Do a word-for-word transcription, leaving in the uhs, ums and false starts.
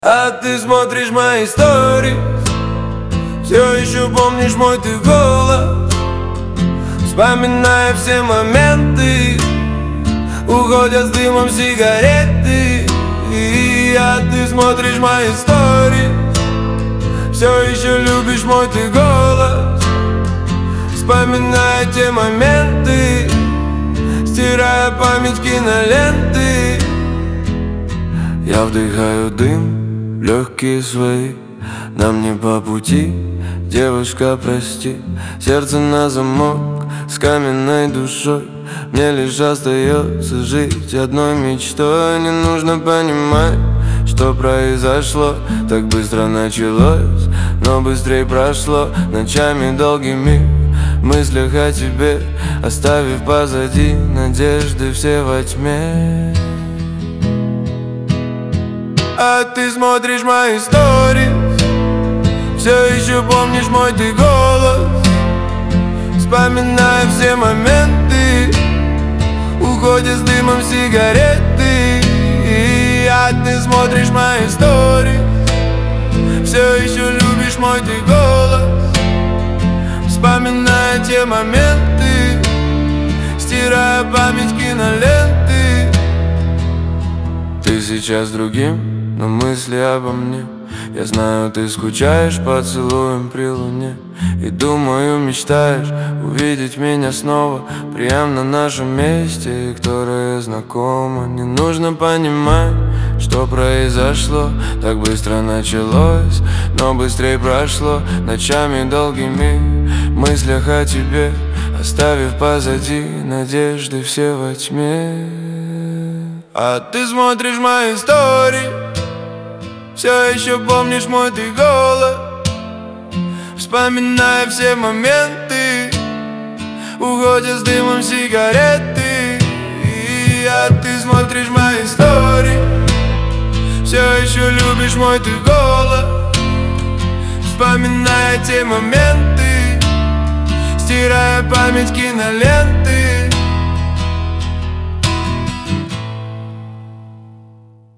А ты смотришь мои истории, все еще помнишь мой ты голос, вспоминая все моменты, уходят с дымом сигареты. И а ты смотришь мои истории, все еще любишь мой ты голос, вспоминая те моменты, стирая память киноленты. Я вдыхаю дым, легкие свои, нам не по пути, девушка, прости. Сердце на замок, с каменной душой, мне лишь остается жить одной мечтой. Не нужно понимать, что произошло, так быстро началось, но быстрее прошло. Ночами долгими в мыслях о тебе, оставив позади надежды все во тьме. А ты смотришь мои истории, все еще помнишь мой ты голос, вспоминая все моменты, уходят с дымом сигареты. И а ты смотришь мои истории, все еще любишь мой ты голос, вспоминая те моменты, стирая память киноленты. Ты сейчас другим, но мысли обо мне. Я знаю, ты скучаешь по поцелуем при луне, и думаю, мечтаешь увидеть меня снова прямо на нашем месте, которое знакомо. Не нужно понимать, что произошло, так быстро началось, но быстрее прошло. Ночами долгими в мыслях о тебе, оставив позади надежды все во тьме. А ты смотришь мои истории, все еще помнишь мой ты голос, вспоминая все моменты, уходят с дымом сигареты. И а ты смотришь мои истории, все еще любишь мой ты голос, вспоминая те моменты, стирая память киноленты.